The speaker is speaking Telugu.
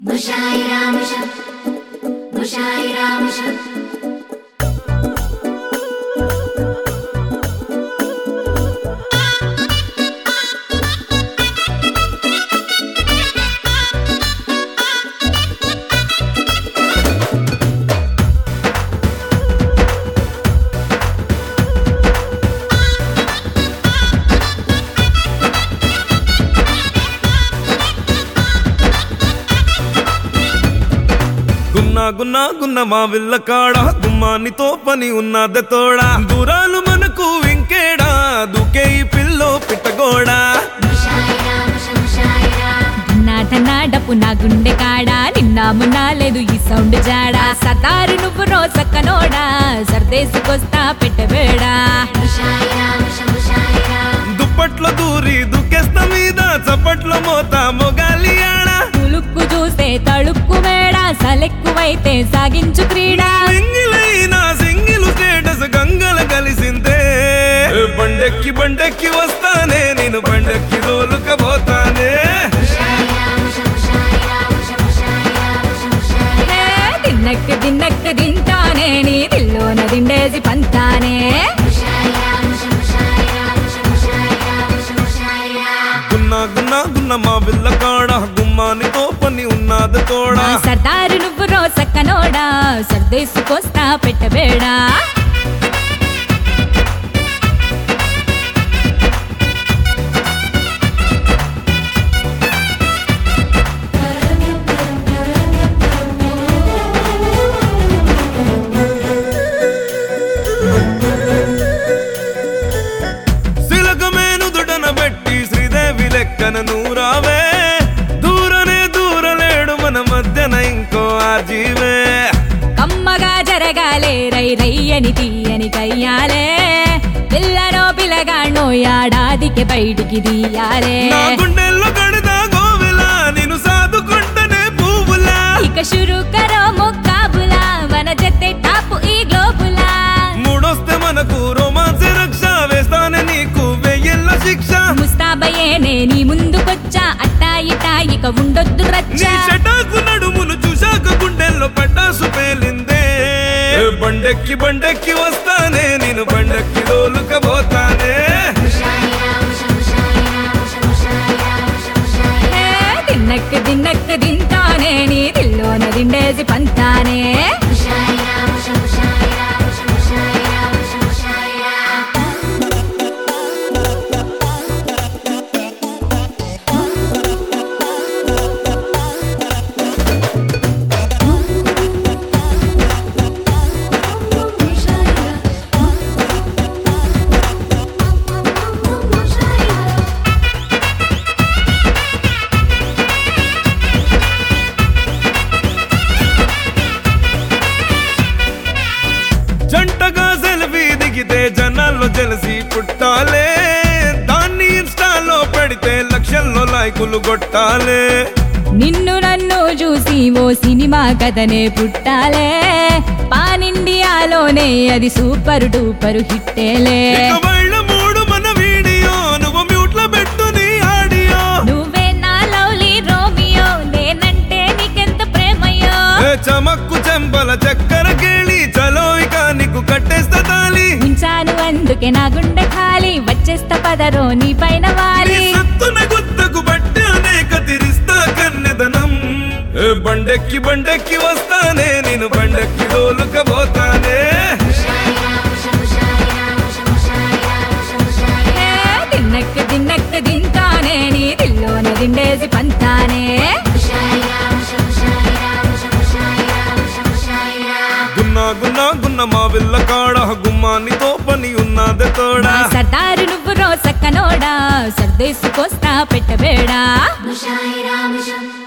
గున్నా గున్న మా విల్ల కాడ గుమ్మానితో పని ఉన్నది తోడా దూరాలు మనకు ఇంకేడా దూకే ఈ పిల్లో పిట్టగోడా నాటపు నా గుండె కాడా నిన్నా మున్నా లేదు ఈ సౌండ్ జాడా సతారు నువ్వు రోజక్కనోడా సర్దేసుకొస్తా పెట్టబేడా దుప్పట్లో దూరి దుక్కేస్తా మీద చప్పట్లో మోత మొగాలి ఆడా తులుక్కు చూస్తే తళుక్కు మేడా సలెక్కువైతే సాగించు క్రీడా సింగిల్ స్టేటస్ గంగల కలిసిందే బండెక్కి వస్తానే నేను బండెక్కి దోలుకపోతానే తిన్నక్క తింటానే నీ దిల్లోన దిండేసి పంతానే గున్న మా విల్ల కాడ గుమ్మానితో పని ఉన్నది తోడా సర్దారు నువ్వు రోజక్కనోడా సర్దేసుకొస్తా పెట్టబేడా నూరావే దూరలేడు మన మధ్యన ఇంకో ఆజీవే కమ్మగా జరగాలే రయ్యని తీయని కయ్యాలే పిల్లనో పిల్లగానో ఏడాదికి బయటికి తీయాలే నా గుండెల్లో కడదా గోవిలా నేను సాదుకుంటనే పువ్వులా ఇక షురు కరో ముక్కాబులా మన జత్తే టాపు ఈ గ్లోబులా మూడొస్తే మనకు రోమాన్స్ రక్ష వేస్తానే నీకు వెయ్యేళ్ళ శిక్ష ముస్తాబయ్యేనే నీ ముందుకొచ్చా అట్టా ఇటా ఇక ఉండొద్దు రచ్చ చెటాకు నడుమును చూశాక గుండెల్లో పట్టాసు పేలిందే బండెక్కి వస్తానే నేను బండెక్కి దోలుకపోతానే తిన్నక్క తింటానే నీ దిల్లోన దిండేసి పంతానే జంటగా సెల్ఫీ దిగితే జనాల్లో జలసి పుట్టాలే దాన్ని ఇన్స్టాలో పెడితే లక్షల్లో లైకులు కొట్టాలే నిన్ను నన్ను చూసి ఓ సినిమా కథనే పుట్టాలే పాన్ ఇండియాలోనే అది సూపర్ డూపర్ హిట్టేలే మూడు మన వీడియో నువ్వు మ్యూట్ లో పెట్టు నీ ఆడియో నువ్వే నా లవ్లీ రోమియో నేనంటే నీకెంత ప్రేమయో చమక్కు చెంపల చక్కెర కేళి చలో ఇక నీకు కట్టేస్తా తాలి ఉంచాను అందుకే నా గుండె ఖాళీ వచ్చేస్తా పదరో నీ పైన వాలి సత్తున గుత్తకు బట్టి అనేక తిరిస్తా కన్నెదనం బండెక్కి వస్తానే నేను బండెక్కి దోలుకపోతానే తిన్నక్క తింటానే నీ దిల్లోన దిండేసి పంతానే గున్న మా విల్ల కాడ గుమ్మానితో పని ఉన్నది తోడా సర్దారు నువ్వు రోజక్కనోడా సర్దేసుకొస్తా పెట్టబేడా